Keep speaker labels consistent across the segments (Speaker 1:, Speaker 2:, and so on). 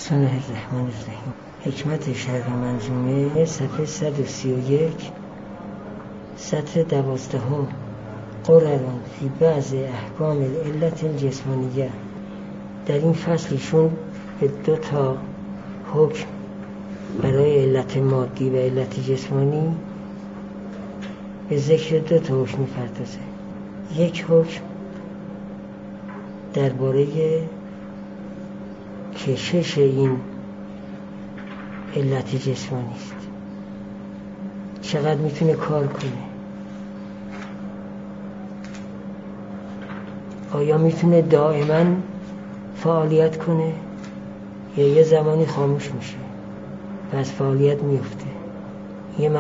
Speaker 1: بسم الله الرحمن الرحیم. حکمت شرح منظومه صفحه 131 سطر 12 قررون فی بعض احکام العلت الجسمانیه. در این فصلشون به 2 حکم برای علت مادی و علت جسمانی به ذکر 2 حکم می‌پردازه. یک حکم درباره کشش این علت جسمانی است، چقدر میتونه کار کنه، آیا میتونه دائما فعالیت کنه یا یه زمانی خاموش میشه و از فعالیت میفته. یه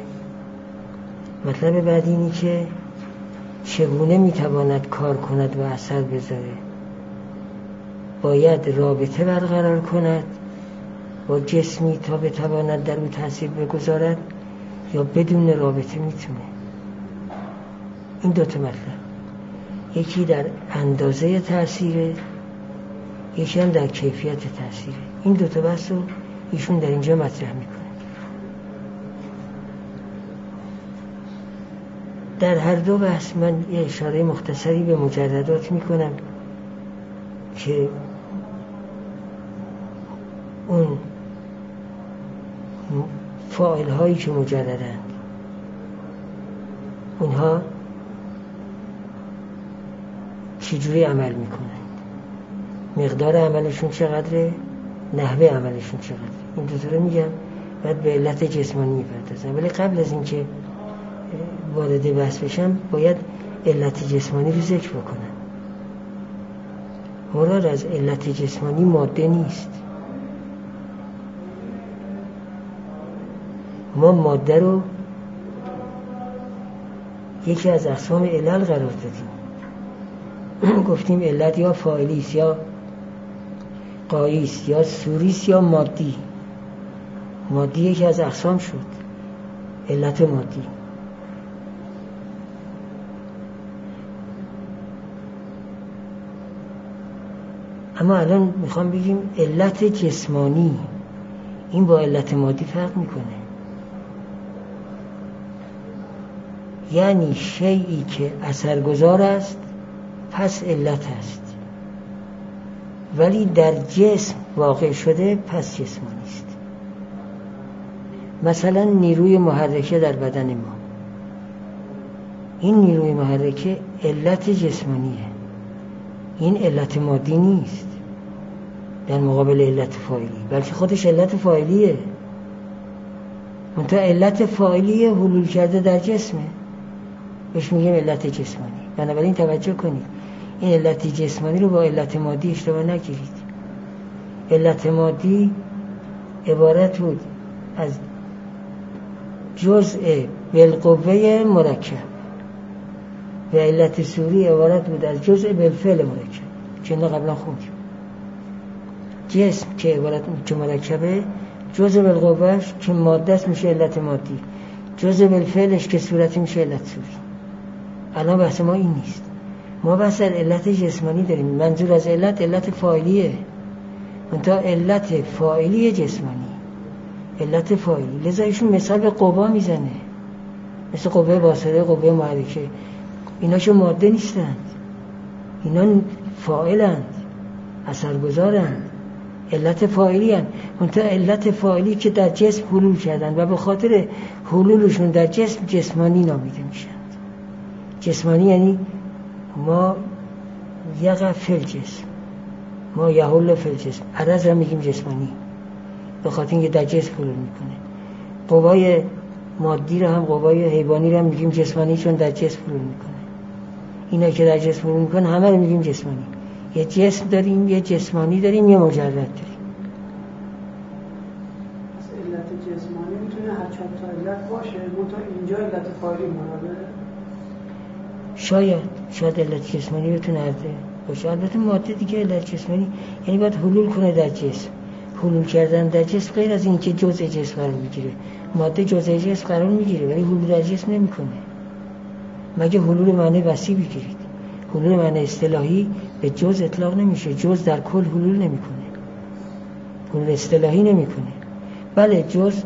Speaker 1: مطلب بعد اینی که چگونه میتواند کار کند و اثر بذاره. باید رابطه برقرار کند با جسمی تا بتواند در او تاثیر بگذارد یا بدون رابطه میتونه. این 2 مطلب، یکی در اندازه تاثیره، یکی هم در کیفیت تاثیره. این 2 بحث رو ایشون در اینجا مطرح میکنه. در هر 2 بحث من یه اشاره مختصری به مجردات میکنم که اون فاعل هایی که مجردن اونها چجوری عمل میکنن، مقدار عملشون چقدره، نحوه عملشون چقدره. این 2 رو میگم، بعد به علت جسمانی میپردازم. ولی قبل از اینکه وارد بحث بشم باید علت جسمانی رو ذکر بکنم. مراد از علت جسمانی ماده نیست. ما ماده رو یکی از اقسام علل قرار دادیم. گفتیم علت یا فاعلی است یا غایی است یا صوری است یا مادی. مادی یکی از اقسام شد، علت مادی. اما الان میخوام بگیم علت جسمانی، این با علت مادی فرق میکنه. یعنی شیئی که اثرگذار است پس علت است، ولی در جسم واقع شده پس جسمانی است. مثلا نیروی محرکه در بدن ما، این نیروی محرکه علت جسمانیه، این علت مادی نیست در مقابل علت فاعلی، بلکه خودش علت فاعلیه. منتها علت فاعلی حلول کرده در جسمه، بهش میگیم علت جسمانی. بنابراین توجه کنید، این علت جسمانی رو با علت مادی اشتباه نگیرید. علت مادی عبارت بود از جزء بالقوه مرکب و علت صوری عبارت بود از جزء بالفعل مرکب که اینا قبلا خوندیم. جسم که عبارت که مرکبه، جزء بالقوهش که ماده است میشه علت مادی، جزء بالفعلش که صورتی میشه علت صوری. الان بحث ما این نیست. ما بحث علت جسمانی داریم. منظور از علت فاعلیه، منتها علت فاعلی جسمانی، علت فاعلی. لذا ایشون مثال به قوا میزنه، مثل قوه باسطه، قوه محرکه. اینا که ماده نیستند، اینا فاعلند، اثرگذارند، علت فاعلی هستند. منتها علت فاعلی که در جسم حلول کردند و به خاطر حلولشون در جسم جسمانی نامیده میشند. جسمانی یعنی ما یقع فی الجسم، ما یحل فی الجسم. عرض را میگیم جسمانی به خاطر اینکه در جسم حلول میکنه. قوای مادی را هم، قوای حیوانی را هم میگیم جسمانی چون در جسم حلول میکنه. اینا که در جسم حلول میکنه همه رو میگیم جسمانی. یه جسم داریم، یه جسمانی داریم، یه مجرد داریم.
Speaker 2: علت جسمانی میتونه هر 4 تا علت باشه، منتها اینجا علت فاعلی مراده.
Speaker 1: شاید علت جسمانی بتونه عرضه باشه. البته ماده دیگه علت جسمانی یعنی باید حلول کنه در جسم. حلول کردن در جسم غیر از این که جزء جسم قرار میگیره. ماده جزء جسم قرار میگیره ولی حلول در جسم نمیکنه، مگه حلول معنی وسیع بگیرید. حلول معنی اصطلاحی به جز اطلاق نمیشه، جز در کل حلول نمیکنه. حلول اصطلاحی نمیکنه. بله جز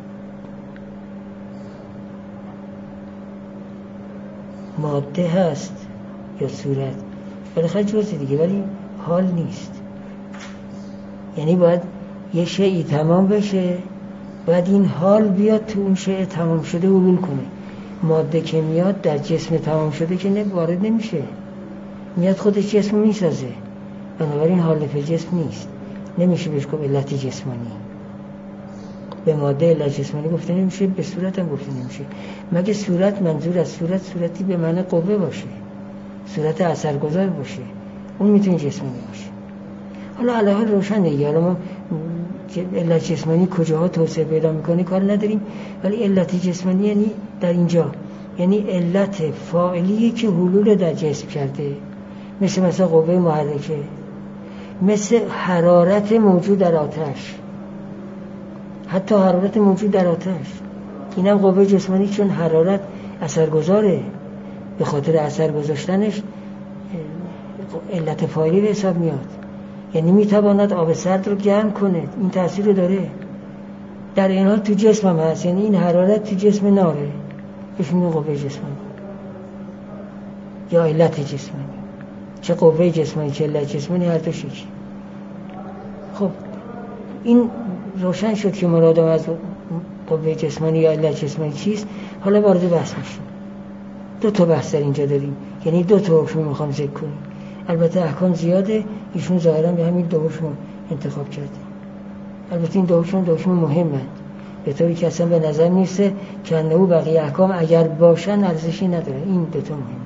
Speaker 1: ماده هست یا صورت، بالاخره جزء دیگه، ولی حال نیست. یعنی باید یه شیئی تمام بشه، بعد این حال بیاد تو اون شیء تمام شده حلول کنه. ماده که میاد در جسم تمام شده که وارد نمیشه، میاد خودش جسم میسازه، بنابراین حال فی جسم نیست، نمیشه بهش گفت علت جسمانی. به ماده علت جسمانی گفته نمیشه، به صورت هم گفته نمیشه، مگه صورت منظور از صورتی به معنی قوه باشه، صورت اثرگذار باشه، اون میتونه جسمانی باشه. حالا علاوه روشن دیگه، حالا ما علت جسمانی کجاها توسعه پیدا میکنه کار نداریم، ولی علت جسمانی یعنی در اینجا یعنی علت فاعلی که حلول در جسم کرده، مثل قوه محرکه، مثل حرارت موجود در آتش، حتی حرارت موجود در آتش اینم قوه جسمانی، چون حرارت اثرگذاره، به خاطر اثر گذاشتنش علت فاعلی به حساب میاد. یعنی میتواند آب سرد رو گرم کنه، این تأثیر رو داره. در این حال تو جسم هم هست، یعنی این حرارت تو جسم ناره، بهش میگن قوه جسمانی یا علت جسمانی. چه قوه جسمانی چه علت جسمانی، هر دو شکلی. خب این روشن شد که مرادم از قوه جسمانی یا علت جسمانی چیست. حالا وارد بحث میشیم. دو تا بحث در اینجا داریم، یعنی دو تا حکم میخوام ذکر کنیم. البته احکام زیاده، ایشون ظاهرا به همین دو حکم انتخاب کرده. البته این دو حکم مهمند، به طوری که اصلا به نظر میرسه که انه بقیه احکام اگر باشن ارزشی نداره. این دو تا مهمه.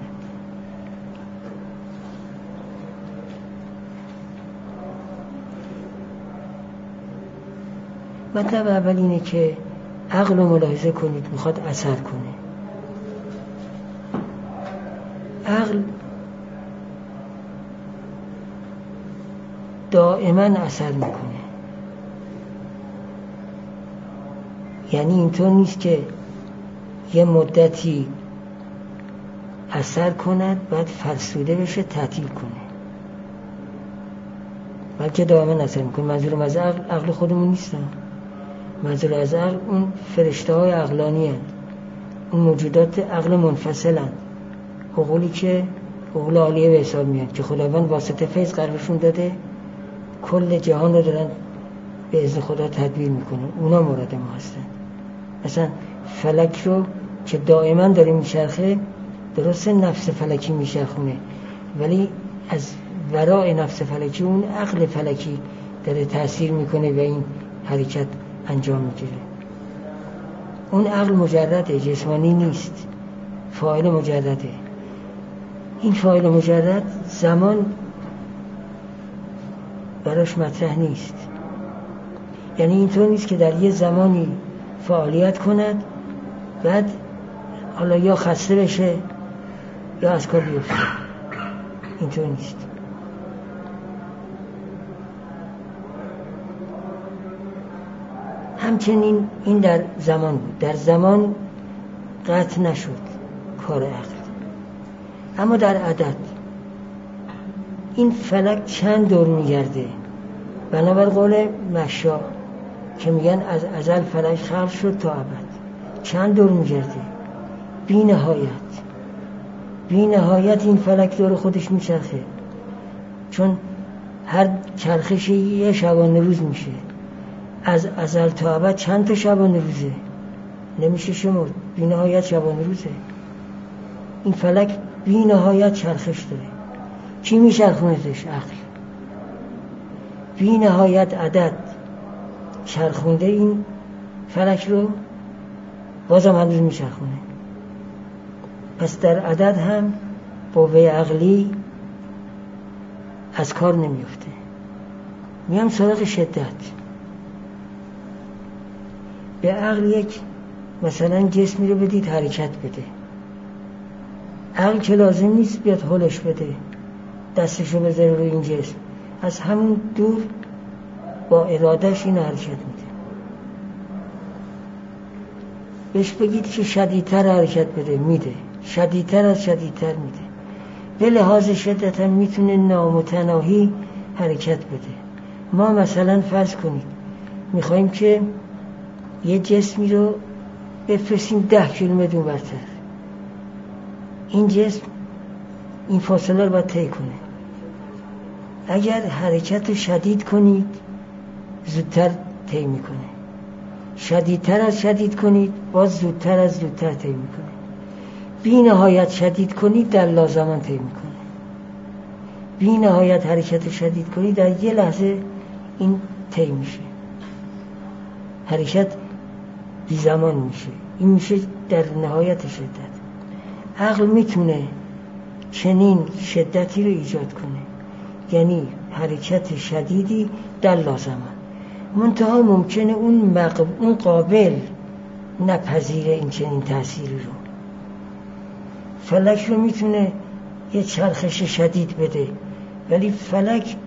Speaker 1: مطلب اول اینه که عقل رو ملاحظه کنید، میخواد اثر کنه. عقل دائما اثر میکنه، یعنی اینطور نیست که یه مدتی اثر کند بعد فرسوده بشه تعطیل کنه، بلکه دائما اثر میکنه. منظورم از عقل خودمون نیستم، منظور از عقل اون فرشته های عقلانی هست، اون موجودات عقل منفصل هست، عقولی که عقول عالیه به حساب میاد که خداوند واسطه فیض قرارشون داده، کل جهان رو دارن به اذن خدا تدبیر میکنن، اونا مراد ما هستن. مثلا فلک رو که دائما داره میچرخه، درسته نفس فلکی میچرخونه، ولی از ورای نفس فلکی اون عقل فلکی داره تأثیر میکنه و این حرکت انجام میگیره. اون عقل مجرده، جسمانی نیست، فاعل مجرده. این فاعل مجرد زمان براش مطرح نیست، یعنی اینطور نیست که در یه زمانی فعالیت کند بعد حالا یا خسته بشه یا از کار بیفته، اینطور نیست. همچنین این در زمان بود، در زمان قطع نشد کار عقل. اما در عدد این فلک چند دور میگرده؟ بنابر قول مشا که میگن از ازل فلک خلق شد تا ابد، چند دور میگرده؟ بی نهایت. بی نهایت این فلک دور خودش میچرخه، چون هر چرخشی یه شبانه روز میشه. از ازل تا ابد چند تا شبانه روزه؟ نمیشه شمرد، بی نهایت شبانه روزه. این فلک بی نهایت چرخش داره. کی میچرخونهش؟ عقل. بی نهایت عدد چرخونده این فلک رو، بازم هنوز میچرخونه. پس در عدد هم قوه عقلی از کار نمیفته. میام سراغ شدت. به عقل یک مثلا جسمی رو بدید حرکت بده، عقل که لازم نیست بیاد حلش بده، دستشو بذاره روی این جسم، از همون دور با ارادهش این حرکت میده. بهش بگید که شدیدتر حرکت بده، میده، شدیدتر از شدیدتر میده. به لحاظ شدت هم میتونه نامتناهی حرکت بده. ما مثلا فرض کنید میخوایم که یه جسمی رو بفرستیم 10 کیلومتر اونورتر، این جسم این فاصله رو باید طی کنه. اگر حرکت رو شدید کنید زودتر طی میکنه، شدیدتر از شدید کنید باز زودتر از زودتر طی میکنه، بی نهایت شدید کنید در لازمان طی میکنه، بی نهایت حرکت رو شدید کنید در یه لحظه این طی میشه، حرکت بی زمان میشه. این میشه در نهایت شدت. عقل میتونه چنین شدتی رو ایجاد کنه، یعنی حرکت شدیدی در لازمان، منتها ممکنه اون قابل نپذیره این چنین تأثیری رو. فلک رو میتونه یه چرخش شدید بده، ولی فلک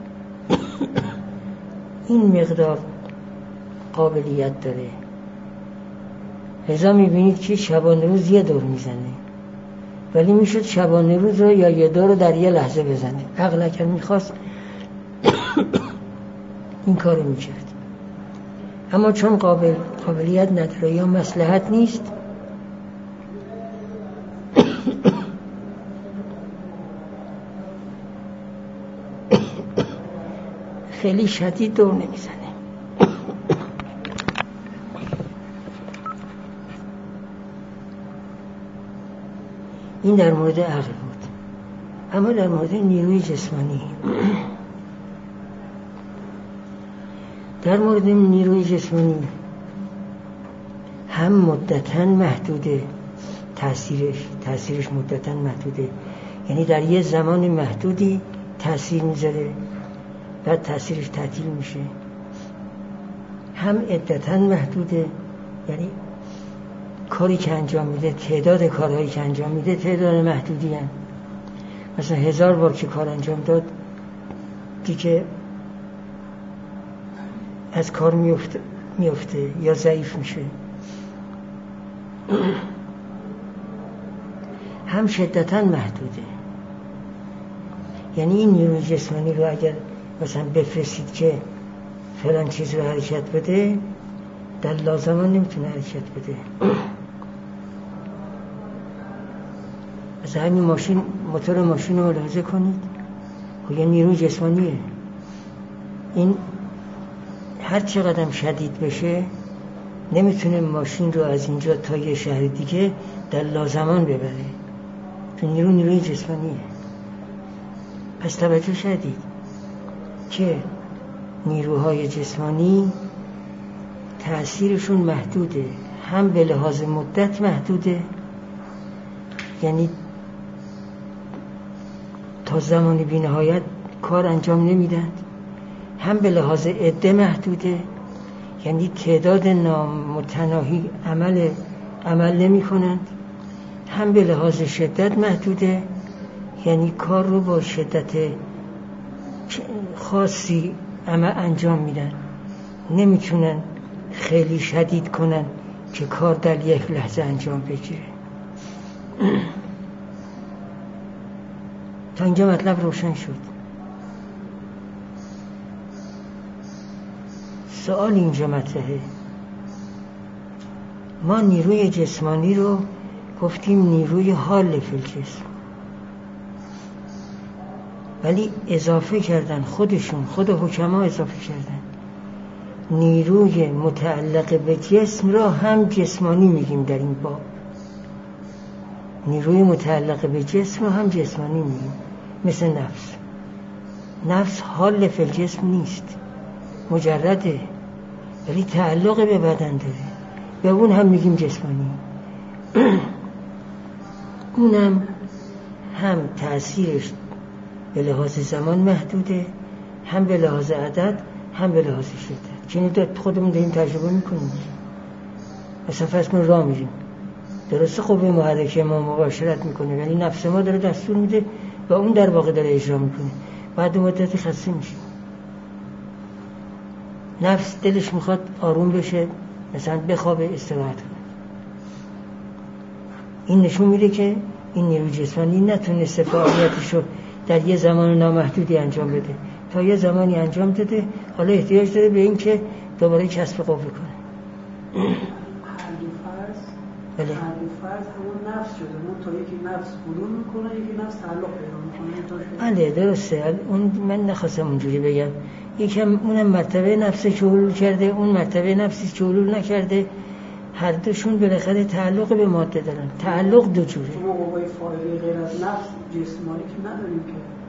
Speaker 1: این مقدار قابلیت داره. لذا میبینید که شبانه روز یه دور میزنه، ولی میشد شبانه روز رو یا یه دور رو در یه لحظه بزنه. عقل اگر میخواست این کارو میکرد، اما چون قابلیت نداره یا مصلحت نیست خیلی شدید دور نمیزنه. این در مورد عقل بود. اما در مورد نیروی جسمانی، در مورد نیروی جسمانی هم مدتاً محدوده، تأثیرش مدتاً محدوده، یعنی در یه زمان محدودی تأثیر میذاره بعد تأثیرش تعطیل میشه. هم عدتاً محدوده، یعنی کاری که انجام میده، تعداد کارهایی که انجام میده تعداد محدودی هست. مثلا 1000 بار که کار انجام داد دیگه از کار میفته یا ضعیف میشه. هم شدتاً محدوده، یعنی این نیروی جسمانی رو اگر مثلا بفرستید که فلان چیز رو حرکت بده، در لازمان نمیتونه حرکت بده. از همین ماشین، موتور ماشین رو ملاحظه کنید، یه نیروی جسمانیه. این هر چقدر شدید بشه نمیتونه ماشین رو از اینجا تا یه شهر دیگه در لازمان ببره، تو نیروی جسمانیه. پس توجه شدید که نیروهای جسمانی تأثیرشون محدوده، هم به لحاظ مدت محدوده، یعنی تا زمانی بی نهایت کار انجام نمیدن، هم به لحاظ عده محدوده، یعنی تعداد نامتناهی عمل نمی کنند، هم به لحاظ شدت محدوده، یعنی کار رو با شدت خاصی انجام میدن، نمیتونن خیلی شدید کنن که کار در یک لحظه انجام بگیره. تا اینجا مطلب روشن شد. سوال اینجا مطرحه، ما نیروی جسمانی رو گفتیم نیروی حال فی الجسم، ولی اضافه کردن خود حکما اضافه کردن نیروی متعلق به جسم را هم جسمانی میگیم. در این باب نیروی متعلق به جسم را هم جسمانی میگیم، مثل نفس حال فی الجسم نیست، مجرده، ولی تعلق به بدن داره، به اون هم میگیم جسمانی. اونم هم تأثیرش به لحاظ زمان محدوده، هم به لحاظ عدد، هم به لحاظ شدت. چنین خودمون داریم تجربه میکنیم. مثلا فرض کن راه میریم، درسته قوه محرکه ما مباشرت میکنه، ولی نفس ما داره دستور میده و اون در واقع داره اجرا میکنه. بعد مدتی خسته میشه. نفس دلش میخواد آروم بشه، مثلا بخوابه، استراحت کنه. این نشون میده که این نیروی جسمانی نتونسته فعالیتشو در یه زمان نامحدودی انجام بده، تا یه زمانی انجام داده، حالا احتیاج داره به این که دوباره کسب قوه کنه.
Speaker 2: هر دو فرض همون نفس شده، اون تا یکی نفس بلون میکنه، یکی نفس تعلق پیدا میکنه.
Speaker 1: بله درسته. اون من نخواستم اونجوری بگم. یکم اونم مرتبه نفسه که حلول کرده، اون مرتبه نفسی که حلول نکرده. هر دوشون بالاخره تعلق به ماده دارن. تعلق دو جوره.
Speaker 2: شما قوای فاعلی غیر از نفس جسمانی که نداریم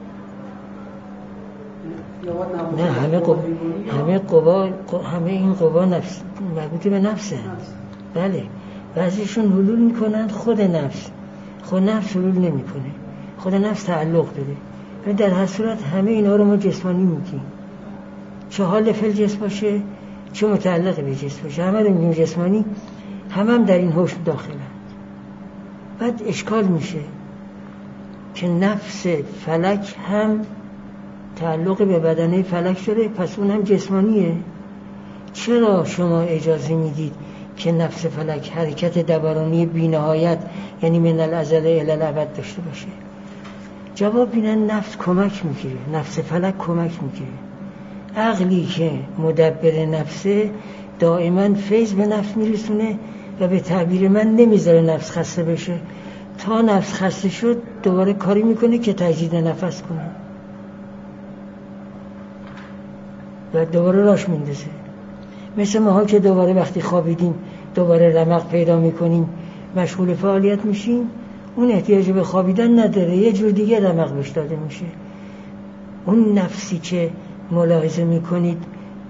Speaker 2: که
Speaker 1: همه این قوا نفس مربوط به نفسه. بله. بعضیشون حلول میکنن خود نفس حلول نمیکنه، خود نفس تعلق داره. ولی در هر صورت همه اینا رو ما جسمانی میگیم، چه حال فعل جسم باشه چه متعلق به جسم باشه، همه رو میگیم جسمانی. هم در این حکم داخلند. بعد اشکال میشه که نفس فلک هم تعلق به بدنه فلک شده، پس اون هم جسمانیه. چرا شما اجازه میدید که نفس فلک حرکت دورانی بی‌نهایت یعنی من الازل الی الابد داشته باشه؟ جواب اینه نفس کمک میگیره، نفس فلک کمک میگیره. عقلی که مدبر نفسه دائما فیض به نفس میرسونه و به تعبیر من نمیذاره نفس خسته بشه. تا نفس خسته شد دوباره کاری میکنه که تجدید نفس کنه و دوباره راش میندازه. مثل ماها که دوباره وقتی خوابیدیم دوباره رمق پیدا میکنیم، مشغول فعالیت میشیم، اون احتیاج به خوابیدن نداره، یه جور دیگه رمق بهش داده میشه. اون نفسی که ملاحظه میکنید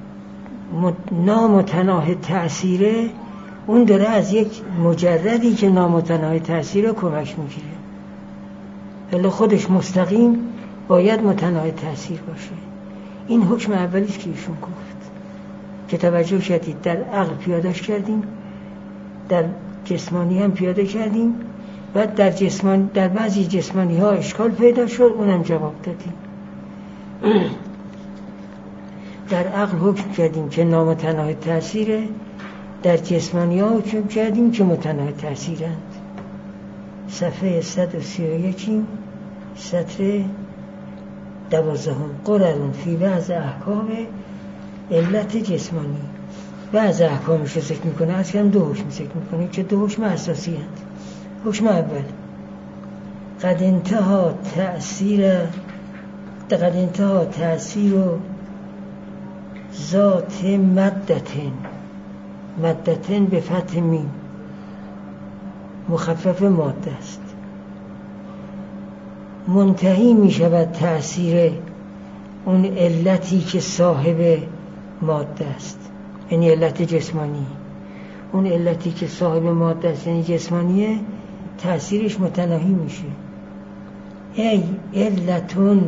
Speaker 1: نامتناهی تأثیره، اون داره از یک مجردی که نامتناهی تأثیره کمک میگیره، ولی خودش مستقیم باید متناهی تأثیر باشه. این حکم اولیست که ایشون گفت که توجه کردید، در عقل پیادهش کردیم، در جسمانی هم پیاده کردیم، بعد در بعضی جسمانی ها اشکال پیدا شد، اونم جواب دادیم. در عقل حکم کردیم که نامتناهی تأثیره، در جسمانی ها حکم کردیم که متناهی تأثیرند. صفحه 131 سطر 12 قررون فی بعض احکام علت جسمانی. بعض احکامش رو ذکر میکنه، از کم دو حکم ذکر میکنه که دو حکم اساسی هست. حکم اول قد انتها تأثیر ذات مدتن به فتح میم مخفف ماده است. منتهی می شود تأثیر اون علتی که صاحب ماده است، یعنی علت جسمانی. اون علتی که صاحب ماده است یعنی جسمانیه، تأثیرش متناهی میشه. ای علتون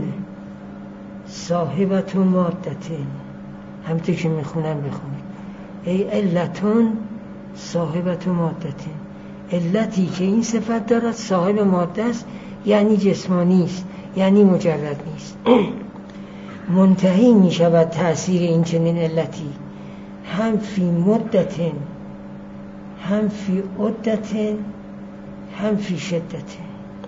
Speaker 1: صاحبت مادتن، همونطور که میخونم بخونید. ای علتون صاحبت مادتن، علتی که این صفت دارد صاحب ماده است، یعنی جسمانی است، یعنی مجرد نیست. منتهی می شود تأثیر این چنین علتی هم فی مدتن، هم فی عدتن، هم فی شدتن.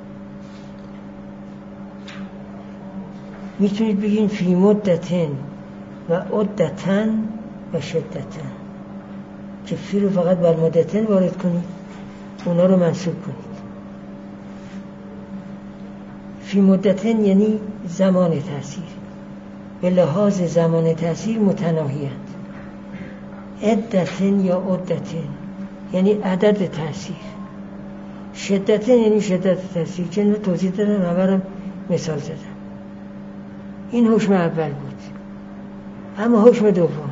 Speaker 1: میتونید بگین فی مدتن و عدتن و شدتن، که فی رو فقط بر مدتن وارد کنید، اونا رو منصوب کنید. فی مدتن یعنی زمان تأثیر، به لحاظ زمان تأثیر متناهی هست. عدتن یا عدتن یعنی عدد تأثیر. شدتن یعنی شدت تأثیر، که اینو توضیح دادم، اولم مثال زدم. این حکم اول بود. اما حکم دوم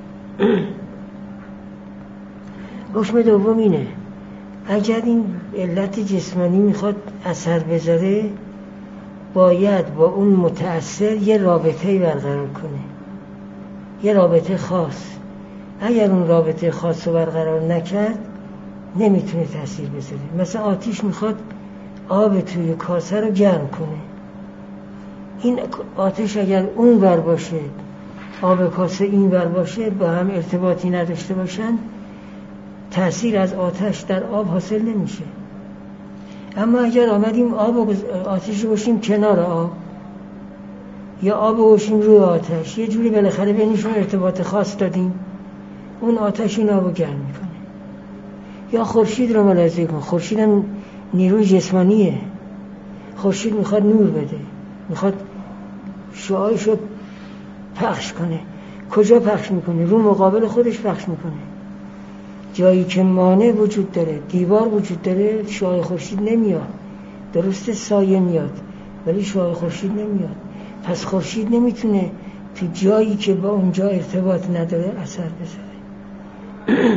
Speaker 1: حکم دوم اینه اگر این علت جسمانی میخواد اثر بذاره، باید با اون متأثر یه رابطه‌ای برقرار کنه، یه رابطه خاص. اگر اون رابطه خاص رو برقرار نکرد نمیتونه تأثیر بذاره. مثلا آتیش میخواد آب توی کاسه رو گرم کنه، این آتش اگر اون ور باشه، آب کاسه این ور باشه، با هم ارتباطی نداشته باشن، تأثیر از آتش در آب حاصل نمیشه. اما اگر آمدیم آب و آتش رو باشیم کنار آب، یا آب گذاشتیم روی آتش، یه جوری بالاخره بینشون ارتباط خاص دادیم، اون آتش این آبو گرم میکنه. یا خورشید رو ملاحظه کن، خورشید هم نیروی جسمانیه. خورشید میخواد نور بده، میخواد شعاعشو پخش کنه. کجا پخش میکنه؟ رو مقابل خودش پخش میکنه. جایی که مانع وجود داره، دیوار وجود داره، شعاع خورشید نمیاد. درسته سایه میاد ولی شعاع خورشید نمیاد. پس خورشید نمیتونه تو جایی که با اونجا ارتباط نداره اثر بذاره.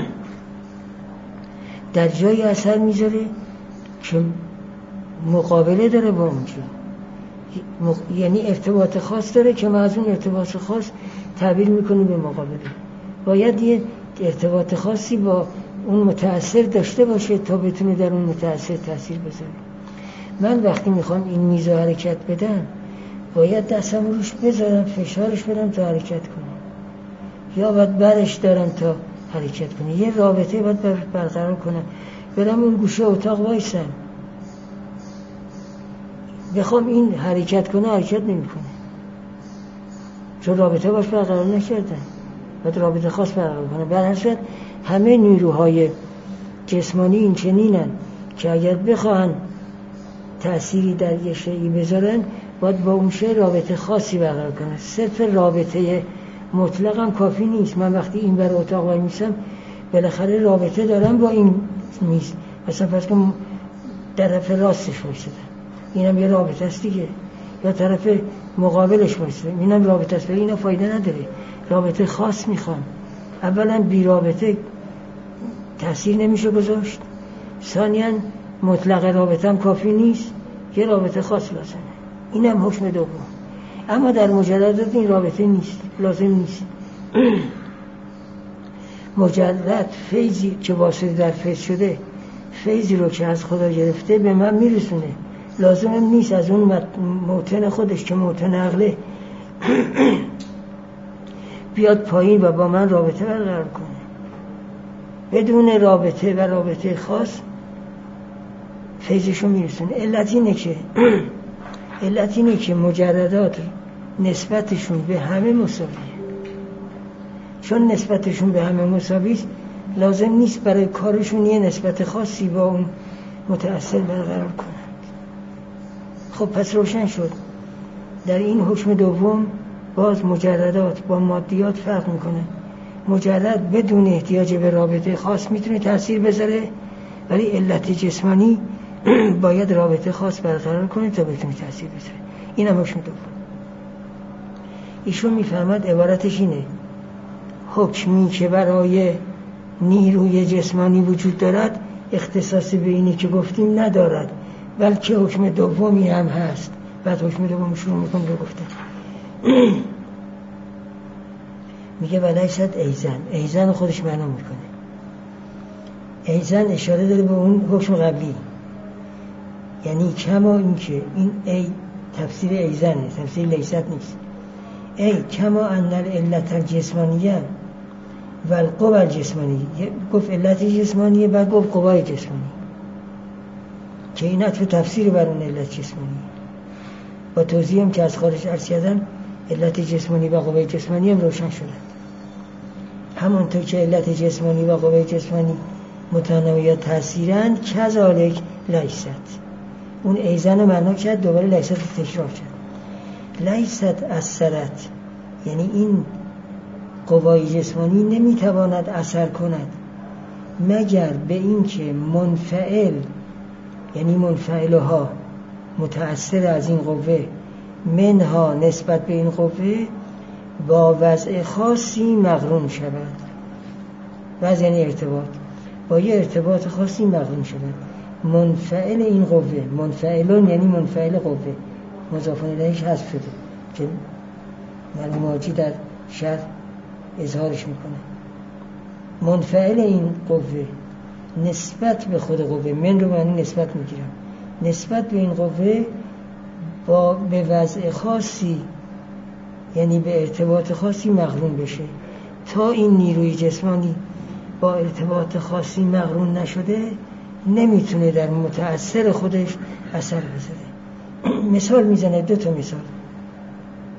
Speaker 1: در جایی اثر میذاره که مقابله داره با اونجا، یعنی ارتباط خاص داره که ما از اون ارتباط خاص تعبیر میکنیم به مقابله. باید یه ارتباط خاصی با اون متأثر داشته باشه تا بتونه در اون متأثر تأثیر بذاره. من وقتی میخوام این میز رو حرکت بدم باید دستم روش بذارم، فشارش بدم تا حرکت کنه، یا باید برش دارم تا حرکت کنه. یه رابطه باید برقرار کنم. برم اون گوشه اتاق وایسم بخوام این حرکت کنه، حرکت نمیکنه، چون رابطه باش برقرار نکردن. باید رابطه خاص برقرار کنه. به هر صورت همه نیروهای جسمانی این چنینن که اگر بخواهن تأثیری در یه شیئی بذارن باید با اون شی رابطه خاصی برقرار کنه. صرف رابطه مطلق هم کافی نیست. من وقتی این بر اتاق وای میسم بالاخره رابطه دارم با این میز، مثلا فرض کن طرف راستش وایسادم، اینم یه رابطه است دیگه، یا طرف مقابلش وایسادم، اینم رابطه است، ولی اینا فایده نداره. رابطه خاص میخوام. اولا بی رابطه تأثیر نمیشه گذاشت، ثانیاً مطلق رابطه هم کافی نیست، یه رابطه خاص لازمه. اینم حکم دوم. اما در مجردات این رابطه نیست، لازم نیست. مجرد فیضی که واسطه در فیض شده، فیضی رو که از خدا گرفته به من میرسونه، لازم نیست از اون موطن خودش که موطن عقله بیاد پایین و با من رابطه برقرار کنه. بدون رابطه و رابطه خاص فیضشو میرسونه. علت اینه که مجردات نسبتشون به همه مساویه. چون نسبتشون به همه مساویه لازم نیست برای کارشون یه نسبت خاصی با اون متأثر برقرار کنند. خب پس روشن شد در این حکم دوم باز مجردات با مادیات فرق میکنه. مجرد بدون احتیاج به رابطه خاص میتونه تأثیر بذاره، ولی علت جسمانی باید رابطه خاص برقرار کنه تا بتونه تأثیر بذاره. این هم حکم دوم. ایشون میفهمد عبارتش اینه: حکمی که برای نیروی جسمانی وجود دارد اختصاصی به اینی که گفتیم ندارد، بلکه حکم دومی هم هست. بعد حکم دوم شروع میکنه به گفتن. میگه ولیست ایزن. ایزن خودش معنا میکنه. ایزن اشاره داره به اون حکم قبلی، یعنی کما این که این ای تفسیر ایزنه، تفسیر لیست نیست. ای کما ان العلت الجسمانیه و القوى الجسمانی. گفت علت جسمانیه، بعد گفت قوای جسمانی، که این عطف تفسیر بر اون علت جسمانی. با توضیح هم که از خارج عرض کردم علت جسمانی و قوای جسمانی هم روشن شدند. همونطور که علت جسمانی و قوای جسمانی متناویت تأثیرند، کذالک لیست. اون ایزن رو معنا کرد، دوباره لیست رو تکرار کرد. لیست اثرت، یعنی این قوای جسمانی نمیتواند اثر کند مگر به این که منفعل، یعنی منفعلها متأثر از این قوه، منها نسبت به این قوه با وضع خاصی مقرون شود. وضع یعنی ارتباط، با یه ارتباط خاصی مقرون شود. منفعل این قوه، منفعلون یعنی منفعل قوه، مضاف الیهش حذف شده که معلوماتی در شرح اظهارش میکنه. منفعل این قوه نسبت به خود قوه، من رو معنی نسبت میگیرم، نسبت به این قوه به وضع خاصی، یعنی به ارتباط خاصی مقرون بشه. تا این نیروی جسمانی با ارتباط خاصی مقرون نشده نمیتونه در متأثر خودش اثر بذاره. مثال میزنه، 2 تا مثال.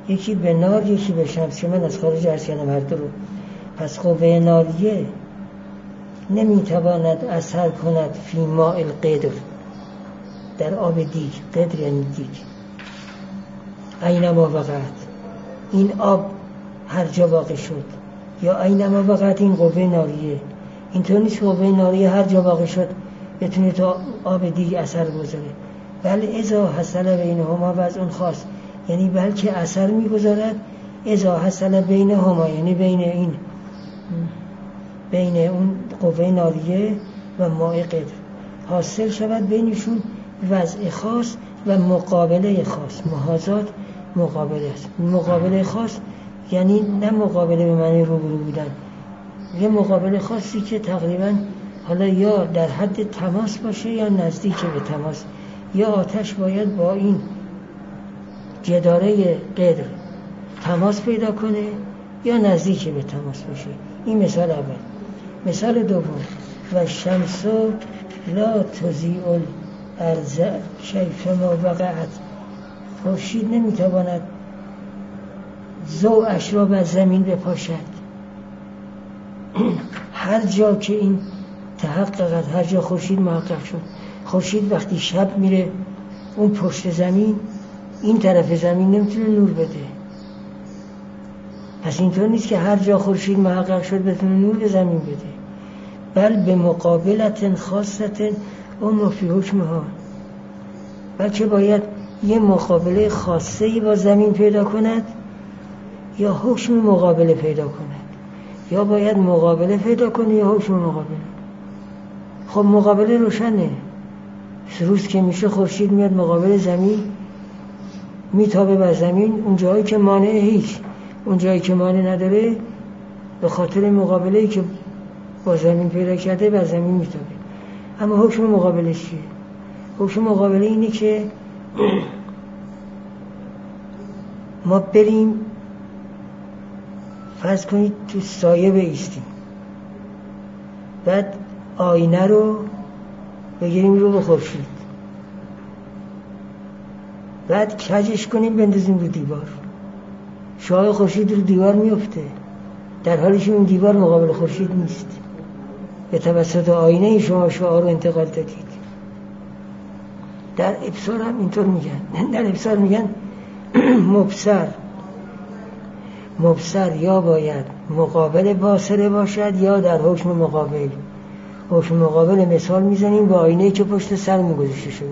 Speaker 1: یکی به نار یکی به شمس که من از خارج عرض کردم هر دو رو. پس قوه ناریه نمیتواند اثر کند فی ماء القدر، در آب دیگ. قدر یعنی دیگ. اینما وقعت، این آب هر جا واقع شد، یا اینما وقعت این قوه ناریه. اینطور نیست قوه ناریه هر جا واقع شد بتونه تو آب دیگ اثر بگذاره. بل اذا حصل بینهما وضع خاص، یعنی بلکه اثر میگذارد اذا حصل بینهما، یعنی بین اون قوه ناریه و ماء قدر حاصل شود بینشون وضع خاص و مقابله خاص. محاذات مقابله است. مقابله خاص یعنی نه مقابله به معنی روبرو بودن، یه مقابله خاصی که تقریبا حالا یا در حد تماس باشه یا نزدیک به تماس، یا آتش باید با این جداره قدر تماس پیدا کنه یا نزدیک به تماس باشه. این مثال اول. مثال دوم، و شمس لا تضیء الارض کیفما وقعت، خورشید نمیتواند ضوءش را بر زمین بپاشد. هر جا که این تحققت، هر جا خورشید محقق شد، خورشید وقتی شب میره اون پشت زمین، این طرف زمین نمیتونه نور بده. پس اینطور نیست که هر جا خورشید محقق شد بتونه نور به زمین بده، بل به مقابلت خاصت اون فی حکمها، بلکه باید یه مقابله خاصه‌ای با زمین پیدا کند یا حکم مقابله پیدا کند، یا باید مقابله پیدا کنه یا حکم مقابله. خب مقابله روشنه، روز که میشه خورشید میاد مقابل زمین، میتابه بر زمین. اون جایی که مانع هیچ، اون جایی که مانع نداره به خاطر مقابله‌ای که با زمین پیدا کرده بر زمین میتابه. اما حکم مقابله چیه؟ حکم مقابله اینه که ما بریم فرض کنید تو سایه بایستیم، بعد آینه رو بگیریم رو به خورشید، بعد کجش کنیم بندازیم رو دیوار. شعاع خورشید رو دیوار میفته، در حالی که اون دیوار مقابل خورشید نیست. به توسط آینه شما شعاع رو انتقال دادید. در ابصار هم اینطور میگن. در ابصار میگن مبصر یا باید مقابل باصره باشد یا در حکم مقابل. حکم مقابل مثال میزنیم با آینه که پشت سر گذاشته شده،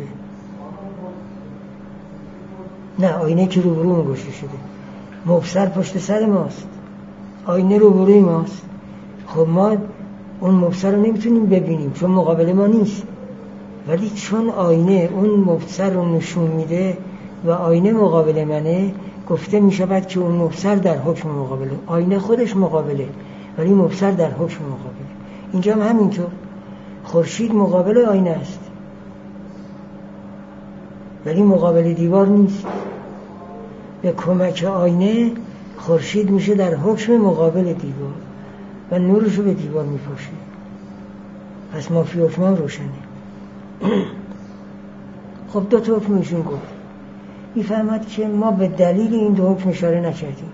Speaker 1: نه آینه که روبرو گذاشته شده. مبصر پشت سر ماست، آینه روبروی ماست. خب ما اون مبصر رو نمیتونیم ببینیم چون مقابل ما نیست، ولی چون آینه اون مبصر رو نشون میده و آینه مقابل منه، گفته میشود که اون مبصر در حکم مقابله. آینه خودش مقابله ولی مبصر در حکم مقابله. اینجا هم همینطور، خورشید مقابل آینه است ولی مقابل دیوار نیست. به کمک آینه خورشید میشه در حکم مقابل دیوار و نورشو به دیوار میپاشه. پس ما فی حکم روشنه. خب دو تا حکمشون گفت. میفهمد که ما به دلیل این دو حکم اشاره نکردیم.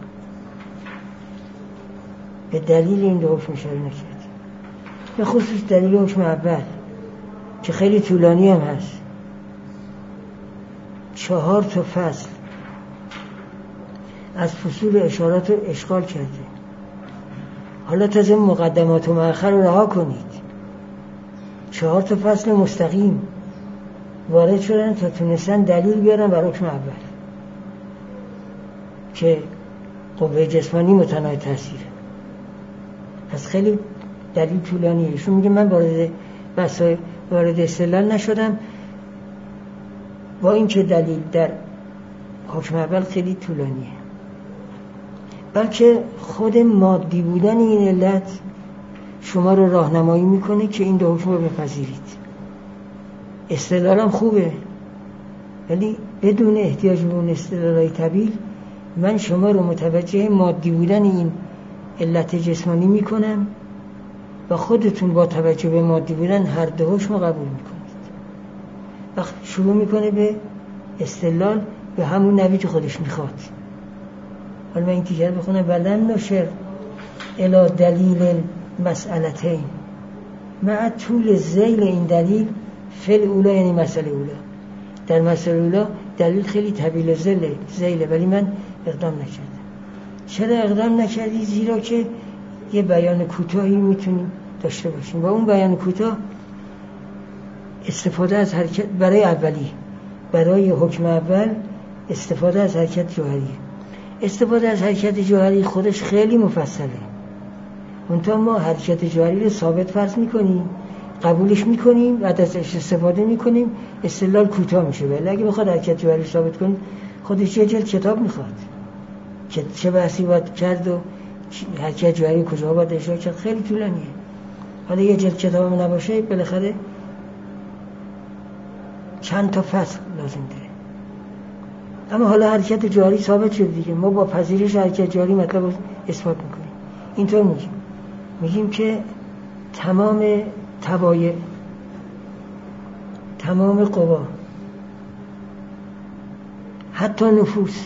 Speaker 1: به دلیل این دو حکم اشاره نکردیم. به خصوص دلیل حکم اول که خیلی طولانی هم هست. 4 تا فصل از فصول اشارات رو اشغال کرده. حالا تازه مقدمات و مؤخر رو رها کنید. 4 تا فصل مستقیم وارد شدن تا تونستن دلیل بیارن بر حکم اول که قوه جسمانی متناهی تاثیره. پس خیلی دلیل طولانیه. ایشون میگه من وارد استدلال نشدم با این که دلیل در حکم اول خیلی طولانیه، بلکه خود مادی بودن این علت شما رو راهنمایی میکنه که این دو حکم رو بپذیرید. استدلال هم خوبه ولی بدون احتیاج به اون استدلالای طبیعی من شما رو متوجه مادی بودن این علت جسمانی میکنم و خودتون با توجه به مادی بودن هر دو حکم قبول میکنید. وقت شروع میکنه به استدلال به همون نوی که خودش میخواد. حالا من این تیکر بخونم: ولن نشر الی دلیل مسئلتین مع طول ذیل این دلیل فل اولا، یعنی مسئله اولا. در مسئله اولا دلیل خیلی طویل ذیله ولی من اقدام نکردم. چرا اقدام نکردی؟ زیرا که یه بیان کوتاهی میتونیم داشته باشیم و اون بیان کوتاه استفاده از حرکت برای حکم اول استفاده از حرکت جوهری. استفاده از حرکت جوهری خودش خیلی مفصله. منتها ما حرکت جوهری رو ثابت فرض میکنیم، قبولش میکنیم، بعد ازش استفاده میکنیم، استدلال کوتاه میشه. ولی اگه بخواد حرکت جوهری ثابت کنیم خودش یه جلد کتاب میخواد که چه بحثی باید کرد و حرکت جوهری کجا باید اشاره کرد، خیلی طولانیه. حالا یه جلد کتاب نباشه بالاخره چند تا فصل لازم داره. اما حالا حرکت جوهری ثابت شد دیگه، ما با پذیرش حرکت جوهری مطلب رو اثبات میکنیم. اینطور میگیم که تمام توایع، تمام قوا، حتی نفوس،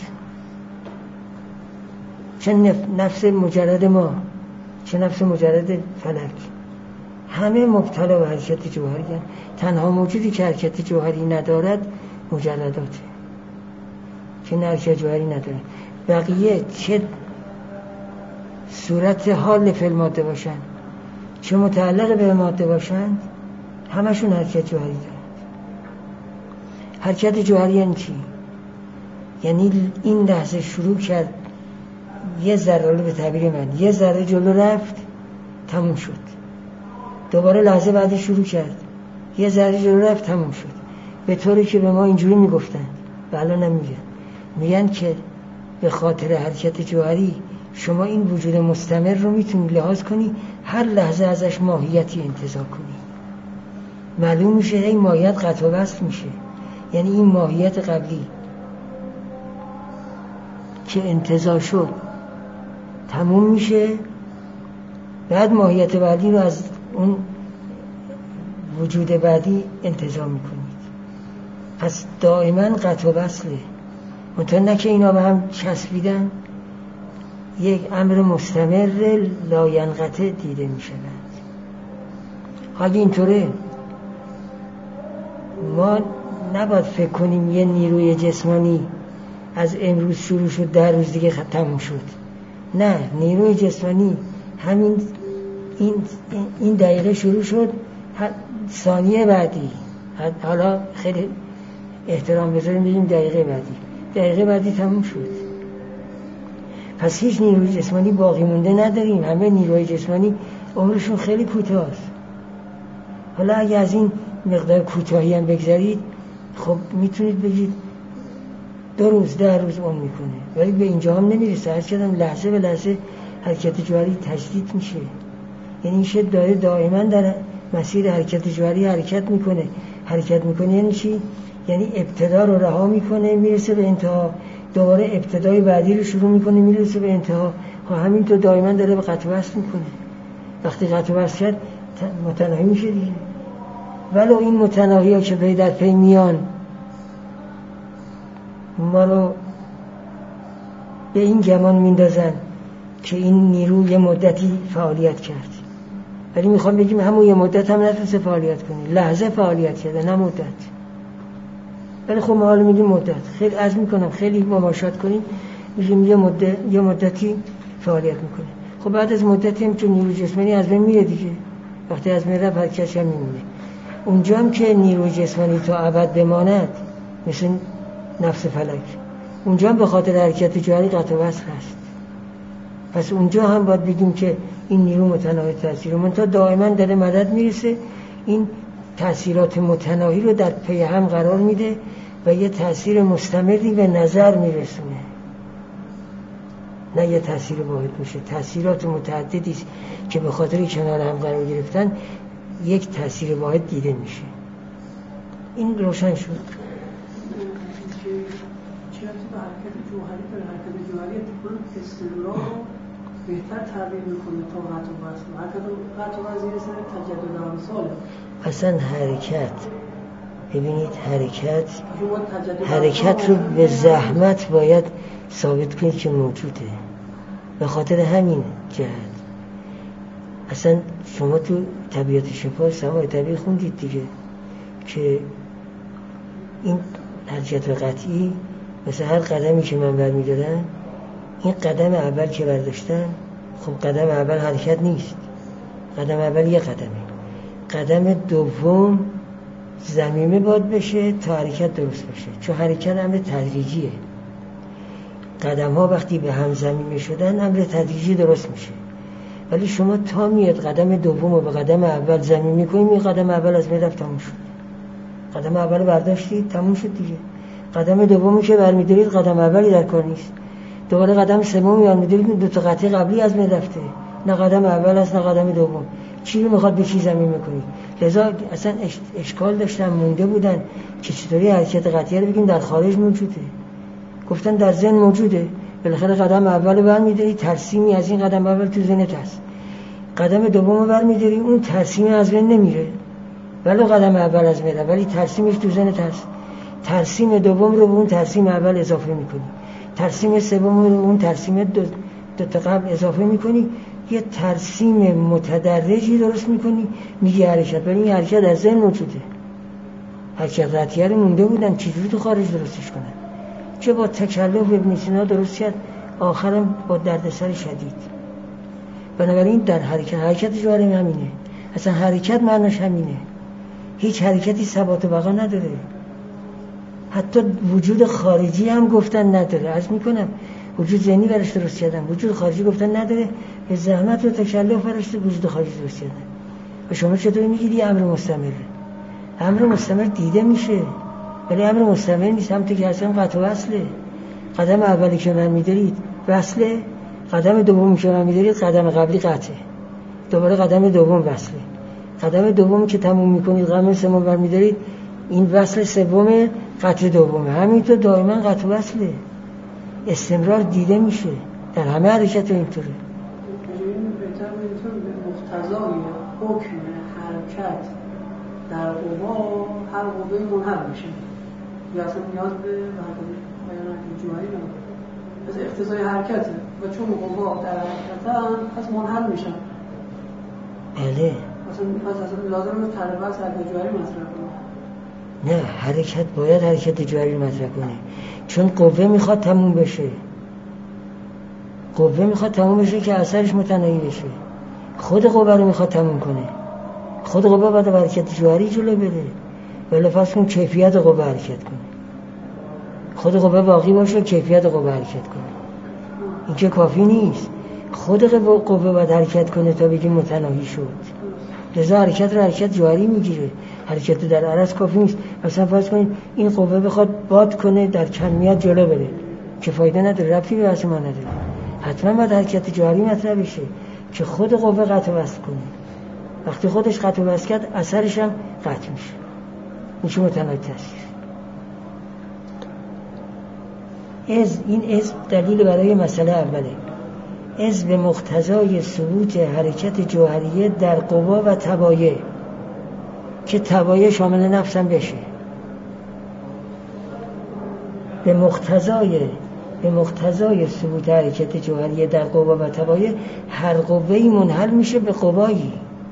Speaker 1: چه نفس مجرد ما چه نفس مجرد فلک، همه مبتلا به حرکت جوهری هستند. تنها موجودی که حرکت جوهری ندارد مجرداته که حرکت جوهری ندارد. بقیه چه صورت حال فعل ماده باشند چه متعلق به ماده باشند همشون حرکت جوهری دارند. حرکت جوهری یعنی چی؟ یعنی این لحظه شروع کرد، یه ذره، به تعبیر من یه ذره جلو رفت تموم شد، دوباره لحظه بعدی شروع کرد، یه ذره جلو رفت تموم شد. به طوری که به ما اینجوری میگفتن و الان میگن که به خاطر حرکت جوهری شما این وجود مستمر رو میتونی لحاظ کنی، هر لحظه ازش ماهیتی انتزاع کنی. معلوم میشه این ماهیت قطع و وصل میشه، یعنی این ماهیت قبلی که انتزاع شد تموم میشه، بعد ماهیت بعدی رو از اون وجود بعدی انتزاع میکنید. پس دائما قطع و وصله، منتها نه که اینا به هم چسبیدن، یک امر مستمر لاینقطع دیده میشود. حالا اینطوره ما نباید فکر کنیم یه نیروی جسمانی از امروز شروع شد 10 روز دیگه تموم شد. نه، نیروی جسمانی همین این دقیقه شروع شد، ثانیه بعدی، حالا خیلی احترام بذاریم بگیم دقیقه بعدی تموم شد. پس هیچ نیروی جسمانی باقی مونده نداریم، همه نیروی جسمانی عمرشون خیلی کوتاه است. حالا اگه از این مقدار کوتاهی هم بگذارید، خب میتونید بگید 2 روز 10 روز اون میکنه، ولی به اینجا هم نمیرسه. هر چقدر لحظه به لحظه حرکت جوهری تجدید میشه، یعنی این داره دائما در مسیر حرکت جوهری حرکت میکنه یعنی چی؟ یعنی ابتدا رو رها میکنه میرسه به انتها، دوباره ابتدای بعدی رو شروع میکنه میرسه به انتها. همینطور دائما داره به قطع و وصل میکنه. وقتی قطع و وصل کرد متناهی میشه دیگه. ولو این متناهی ها که پی در پی میان ما رو به این گمان میندازن که این نیرو یه مدتی فعالیت کرد، ولی میخوام بگیم همون یه مدت هم نتونسته فعالیت کنه، لحظه فعالیت کرده نه مدت. ولی خب ما حالا میگیم مدت، خیلی عرض میکنم خیلی مماشات کنیم، میگیم یه مدتی فعالیت میکنه. خب بعد از مدتی هم چون نیروی جسمانی از بین میره دیگه، وقتی از بین رفت حرکتش هم میمونه. اونجا هم که نیروی جسمانی تا ابد بماند مثل نفس فلک، اونجا هم به خاطر حرکت جوهری قطع و وصل هست. پس اونجا هم باید بگیم که این نیرو متناهی تاثیر من تا دائما داره مدد میرسه، این تأثیرات متناهی رو در پی هم قرار میده و یه تأثیر مستمری به نظر میرسونه، نه یه تأثیر واحد میشه. تأثیرات متعددی است که به خاطر کنار هم قرار گرفتن یک تأثیر واحد دیده میشه. این روشن شد.
Speaker 2: چرا تو حرکت جوهری به حرکت جوهری اتفاقاً استمرار رو بهتر تعبیر میکنه تا قطع و وصل. قطع و وصل یه سر تجدد امثال.
Speaker 1: اصلا حرکت ببینید حرکت رو به زحمت باید ثابت کنید که موجوده. به خاطر همین جهت اصلا شما تو طبیعت شفا سماع طبیعی خوندید دیگه که این حرکت قطعی مثل هر قدمی که من برمی‌دارم، این قدم اول که برداشتم، خب قدم اول حرکت نیست، قدم اول یه قدمه، قدم دوم ضمیمه باید بشه تا حرکت درست بشه، چون حرکت امر تدریجیه. قدم ها وقتی به هم ضمیمه شدن امر تدریجی درست میشه، ولی شما تا میاد قدم دوم رو به قدم اول ضمیمه کنید، این قدم اول از بین رفت تموم شد. قدم اول برداشتید تموم شد دیگه. قدم دومی که برمی‌دارید قدم اولی در کار نیست، دوباره قدم سومی برمی‌دارید، دو تا قطعه قبلی از بین رفته، نه قدم اول است نه قدم دوم. چی رو میخواد به چی ضمیمه کنید؟ لذا اصلا اشکال داشتن، مونده بودن که چطوری حرکت قطعی رو بگیم در خارج موجوده. گفتن در ذهن موجوده. بالاخره قدم اول رو برمی‌دارید، ترسیمی از این قدم اول تو ذهنت هست. قدم دوم رو برمی‌دارید، اون ترسیم از بین نمیره، ولی قدم اول از میره، ولی ترسیمش تو ذهنت هست. ترسیم دوم رو به اون ترسیم اول اضافه می‌کنی، ترسیم سوم رو به اون ترسیم دو تا قبل اضافه می‌کنی، یه ترسیم متدرجی درست می‌کنی، میگی حرکت. ولی این حرکت از ذهن موجوده. حرکت قطعی رو مونده بودن چجوری تو خارج درستش کنن؟ چه با تکلف ابن سینا درست کرد، آخرم با دردسر شدید. بنابراین در حرکت جوهری همینه. اصلا حرکت معناش همینه. هیچ حرکتی ثبات و بقا نداره. حتی وجود خارجی هم گفتن نداره. عرض میکنم وجود ذهنی برش درست کردن، وجود خارجی گفتن نداره، به زحمت و تکلف برش وجود خارجی درست کردن. و شما چطوری میگید امر مستمره؟ امر مستمر دیده میشه، ولی امر مستمر نیست. هم که اصلا قطع و وصله. قدم اولی که من میدارید وصله، قدم دومی که من میدارید قدم قبلی قطعه، دوباره قدم دوم وصله، قدم دومی که تموم میکنید قدم سوم برمیدارید، این وصل سوم قطع دومه. همینطور دائما قطع و وصله، استمرار دیده میشه در همه حرکت اینطوره.
Speaker 2: این بهتر میتونه به مقتضای حکم حرکت در قوا هر قوه‌ای منحل میشه، یا اصلا نیاز به بیان جوهری نداره، از اقتضای حرکته و چون قوا در حرکتن پس منحل میشن.
Speaker 1: بله.
Speaker 2: اصلا لازم به طلبات حرکت جوهری مطرح کنه.
Speaker 1: نه، حرکت باید حرکت جوهری مطرح کنه، چون قوه میخواد تموم بشه. قوه میخواد تموم بشه که اثرش متناهی بشه. خود قوه رو میخواد تموم کنه. خود قوه باید حرکت جوهری جلو بره، ولی فرض کن کیفیت قوه حرکت کنه. خود قوه باقی باشه، کیفیت قوه حرکت کنه. این که کافی نیست. خود قوه باید حرکت کنه تا بگیم متناهی شد. لذا حرکت رو حرکت جوهری میگیره. حرکت در عرض کافی نیست. مثلا فرض کنید این قوه بخواد باد کنه در کمیت جلو بره، که فایده نداره، ربطی به بحث ما نداره. حتما باید حرکت جوهری مطرح بشه که خود قوه قطع و وصل کنه. وقتی خودش قطع و وصل کرد اثرش هم قطع میشه، میشه متناهی تاثیر. این دلیل برای مسئله اوله. از به مقتضای ثبوت حرکت جوهریه در قوا و تبایع، که تبایع شامل نفس هم بشه. به مقتضای ثبوت حرکت جوهریه در قوا و تبایع، هر قوه‌ای منحل میشه به قوایی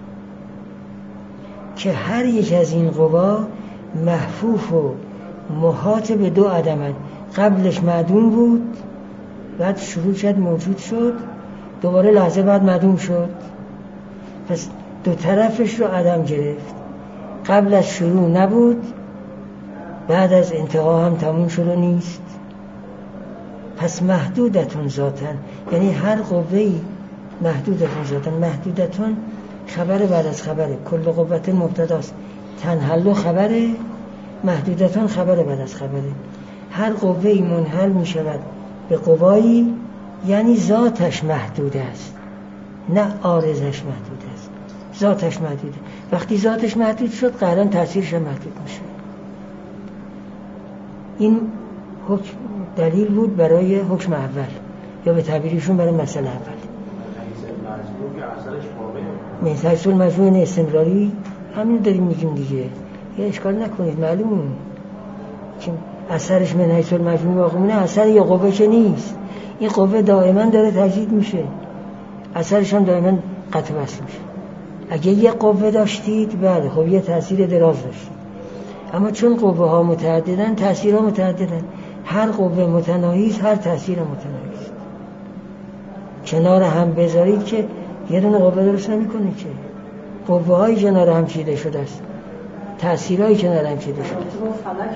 Speaker 1: که هر یک از این قوا محفوف و محاط به دو عدمن. قبلش معدوم بود، بعد شروع شد موجود شد، دوباره لحظه بعد معدوم شد. پس دو طرفش رو عدم گرفت. قبل از شروع نبود، بعد از انتها هم تموم شد و نیست. پس محدودتون ذاتن، یعنی هر قوه‌ای محدودتون ذاتن. محدودتون خبر بعد از خبره، کل قوت مبتداست، تنحل خبره، محدودتون خبر بعد از خبره. هر قوه‌ای منحل می شود به قوایی، یعنی ذاتش محدود است، نه عارضش محدود است. ذاتش محدوده. وقتی ذاتش محدود شد قطعاً تأثیرش محدود میشه. این حکم دلیل بود برای حکم اول، یا به تعبیرشون برای مسئله اول. من حیث المجموع استمراری همین داریم میگیم دیگه. یه اشکال نکنید، معلومه که اثرش من حیث المجموع واقع مونه، اثر یه قوه که نیست. این قوه دائما داره تجدید میشه، اثرش هم دائما قطع وصل میشه. اگه یه قوه داشتید بله خب یه تأثیر دراز داشتید، اما چون قوه ها متعددن تأثیرها متعددن، هر قوه متناهی است، هر تأثیر متناهی است. کنار هم بذارید که یه دونه قوه درست نمی‌کنه که قوه های کنار هم چیده شده است، تأثیرهای کنار هم چیده شده است.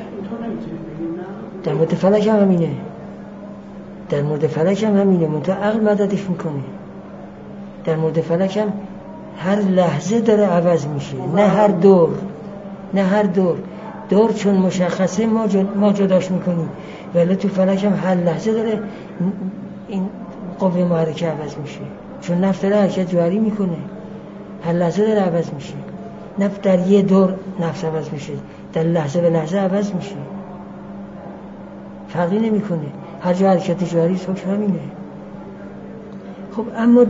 Speaker 1: در مورد فلک هم همینه، در مورد فلک هم همینه، منتها عقل مددش میکنه. در مورد فلک هم هر لحظه داره عوض میشه، نه هر دور، نه هر دور چون مشخصه ما جداش میکنیم، ولی تو فلک هم هر لحظه داره این قوه محرکه عوض میشه، چون نفس داره حرکت جاری میکنه، هر لحظه داره عوض میشه. نفس در یه دور نفس عوض میشه، در لحظه به لحظه عوض میشه، فرقی نمیکنه، هر جا حرکت جاری حکم همینه. خب اما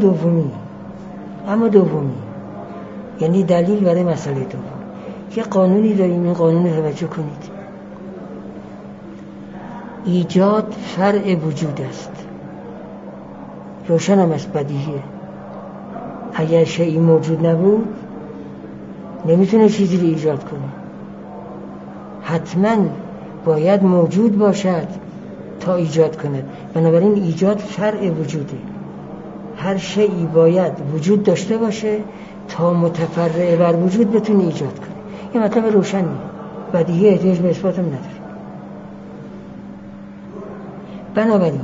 Speaker 1: دومی یعنی دلیل برای مسئله دوم، یه قانونی داریم، این قانون توجه کنید. ایجاد فرع وجود است، روشن هم است، بدیهیه. اگر شیئی موجود نبود نمیتونه چیزی رو ایجاد کنه، حتما باید موجود باشد تا ایجاد کند. بنابراین ایجاد فرع وجوده، هر شیئی باید وجود داشته باشه تا متفرع بر وجود بتونه ایجاد کنه. این مطلب روشنیه، بدیهی، احتیاج به اثبات هم نداره. بنابراین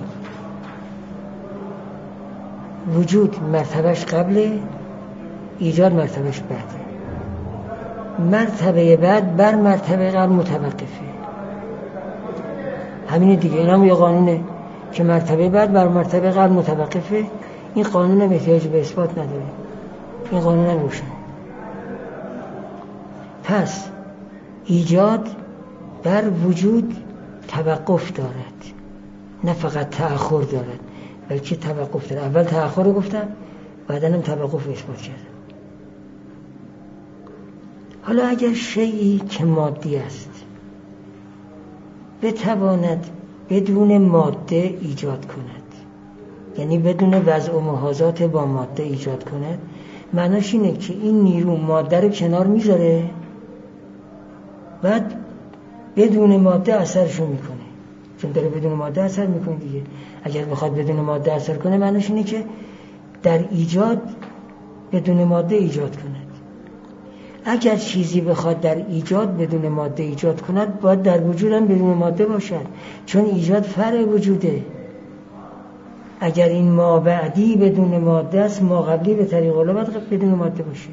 Speaker 1: وجود مرتبهش قبل، ایجاد مرتبهش بعد. مرتبه بعد بر مرتبه قبل متوقفه، همینه دیگه. این هم یه قانونه که مرتبه بعد بر مرتبه قبل متوقفه. این قانون هم احتیاج به اثبات نداره، این قانون هم روشن. پس ایجاد بر وجود توقف دارد، نه فقط تأخر دارد، بلکه توقف دارد. اول تأخر رو گفتم، بعداً هم توقف اثبات کردم. حالا اگر شیئی که مادی است بتواند بدون ماده ایجاد کند، یعنی بدون وضع و محاذات با ماده ایجاد کند، معناش اینه که این نیرو ماده رو کنار میذاره، بعد بدون ماده اثرشو میکنه، چون داره بدون ماده اثر میکنه دیگه. اگر بخواد بدون ماده اثر کنه معناش اینه که در ایجاد بدون ماده ایجاد کند. اگر چیزی بخواد در ایجاد بدون ماده ایجاد کند، باید در وجود هم بدون ماده باشد، چون ایجاد فرع وجوده. اگر این ما بعدی بدون ماده است، ما قبلی به طریق اولا باید بدون ماده باشه.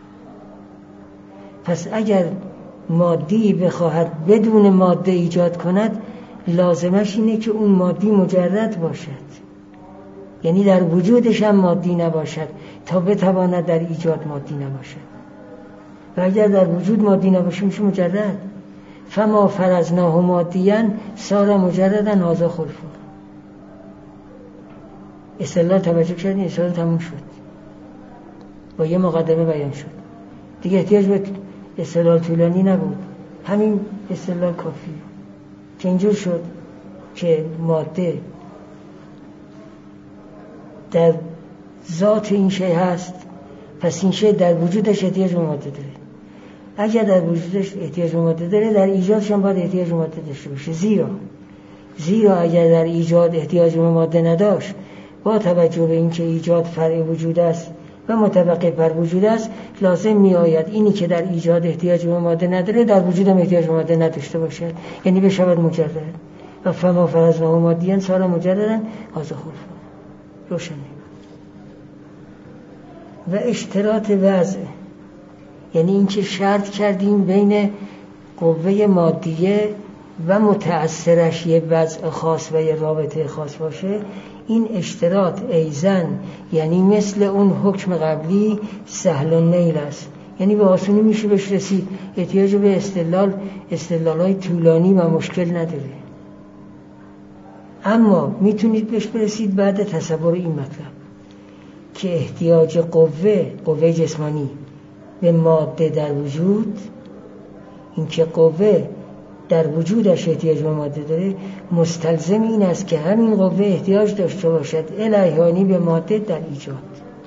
Speaker 1: پس اگر مادی بخواهد بدون ماده ایجاد کند، لازمش اینه که اون مادی مجرد باشد، یعنی در وجودش هم مادی نباشد تا بتواند در ایجاد مادی نباشد. و اگر در وجود مادی نباشه میشه مجرد. فما فرضناه مادیاً صار مجرداً هذا خلفه. استدلال توجه کردین؟ استدلال تموم شد، با یه مقدمه بیان شد دیگه، احتیاج به استدلال طولانی نبود، همین استدلال کافیه که اینجور شد که ماده در ذات این شی هست، پس این شی در وجودش احتیاج به ماده داره. اگر در وجودش احتیاج به ماده داره، در ایجادش هم باید احتیاج به ماده داشته باشه. زیرا اگر در ایجاد احتیاج به ماده نداشت، با توجه به اینکه ایجاد فرع وجود است و متوقف بر وجود است، لازم می آید اینی که در ایجاد احتیاج به ماده نداره، در وجود هم احتیاج به ماده نداشته باشد، یعنی بشود مجرد. و فما فرضناه مادیاً صار مجرداً هذا خلفه. روشنه. و اشتراط وضع، یعنی این که شرط کردیم بین قوه مادیه و متأثرش یه وضع خاص و یه رابطه خاص باشه، این اشتراط ایزن، یعنی مثل اون حکم قبلی سهل النیل است، یعنی به آسونی میشه بهش رسید، احتیاج به استدلال‌های طولانی و مشکل نداره. اما میتونید بهش برسید بعد تصور این مطلب که احتیاج قوه جسمانی به ماده در وجود، اینکه قوه در وجودش احتیاج به ماده داره مستلزم این است که همین قوه احتیاج داشته باشد الهیانی به ماده در ایجاد.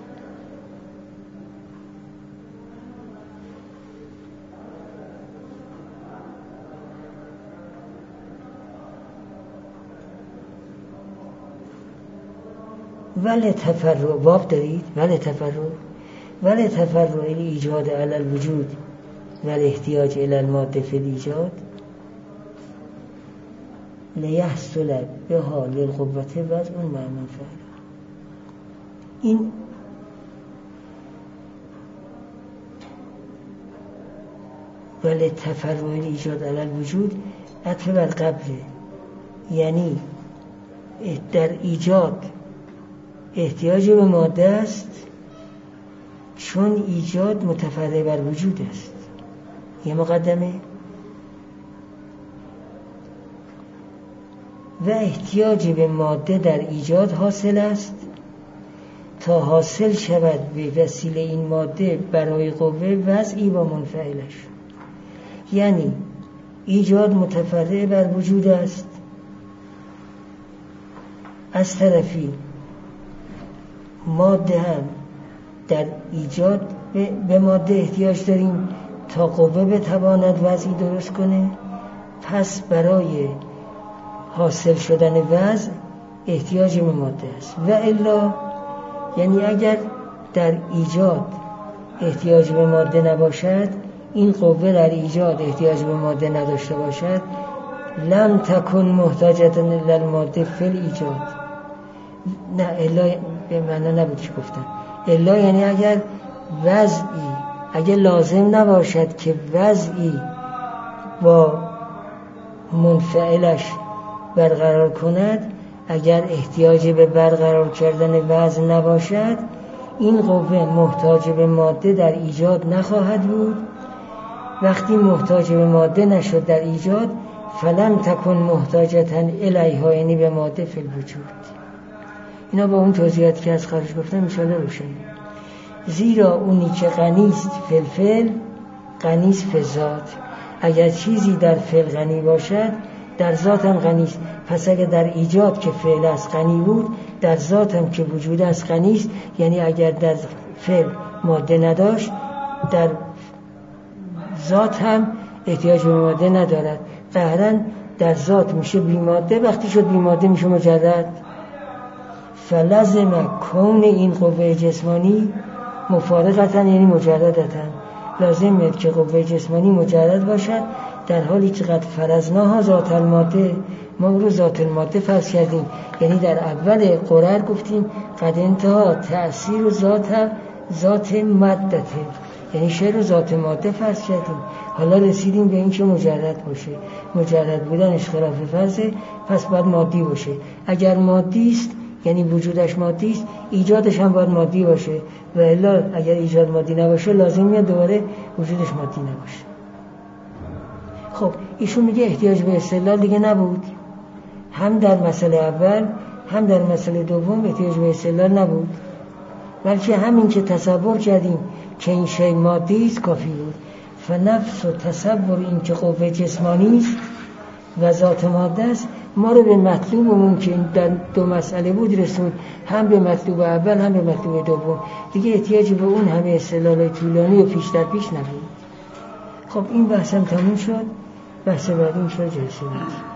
Speaker 1: ولی تفرع باب دارید؟ ولی تفرع ایجاد علی الوجود ولی احتیاج الی الماده فی الایجاد لیحصل بها للقوت وضع معمول فعل. این ولی تفرع ایجاد علی الوجود عطف بر قبله، یعنی در ایجاد احتیاج به ماده است چون ایجاد متفرع بر وجود است. یه مقدمه. و احتیاج به ماده در ایجاد حاصل است تا حاصل شود به وسیله این ماده برای قوه وضعی با منفعلش. یعنی ایجاد متفرع بر وجود است، از طرفی ماده هم در ایجاد به ماده احتیاج داریم تا قوه بتواند وضعی درست کنه. پس برای حاصل شدن وضع احتیاج به ماده است. و الا یعنی اگر در ایجاد احتیاج به ماده نباشد، این قوه در ایجاد احتیاج به ماده نداشته باشد، لم تکن محتاجة الی الماده فی الایجاد. نه الا به معنا نبود چی گفتم. الا یعنی اگر وضعی، اگر لازم نباشد که وضعی با منفعلش برقرار کند، اگر احتیاج به برقرار کردن وضع نباشد، این قوه محتاج به ماده در ایجاد نخواهد بود. وقتی محتاج به ماده نشد در ایجاد، فلم تکن محتاجة الیها، یعنی به ماده فی الوجود. اینا با اون توضیحاتی که از خارج گفتم انشاءالله روشن. زیرا اونی که غنیست فی الفعل غنیست فی ذات. اگر چیزی در فعل غنی باشد در ذات هم غنیست. پس اگر در ایجاد که فعل است غنی بود، در ذات هم که وجود است غنیست. یعنی اگر در فعل ماده نداشت، در ذات هم احتیاج به ماده ندارد. قهرن در ذات میشه بی ماده، وقتی شد بی ماده میشه مجرد. فلزم کون این قوه جسمانی مفارقتن، یعنی مجردتن. لازم میاد که قوه جسمانی مجرد باشد، در حالی که قد فرضناها ذات الماده، ما رو ذات الماده فرض کردیم. یعنی در اول قرار گفتیم قد انتها تأثیر و ذات مادته، یعنی شعر رو ذات ماده فرض کردیم. حالا رسیدیم به این که مجرد باشه. مجرد بودنش خلاف فرضه، پس باید مادی باشه. اگر مادی است یعنی وجودش مادی است، ایجادش هم باید مادی باشه. و الا اگر ایجاد مادی نباشه، لازم میاد دوباره وجودش مادی نباشه. خب ایشون میگه احتیاج به استدلال دیگه نبود. هم در مسئله اول هم در مسئله دوم احتیاج به استدلال نبود، بلکه همین که تصور کردیم که این شی مادی است کافی بود. فنفس و تصور این که قوه جسمانی است و ذات ماده است ما رو به مطلوبمون که در دو مسئله بود رسوند، هم به مطلوب اول هم به مطلوب دوم. دیگه احتیاجی به اون همه استدلال طولانی و پیش در پیش نبود. خب این بحثم تموم شد. بحث بعدی میشه جلسه بعد.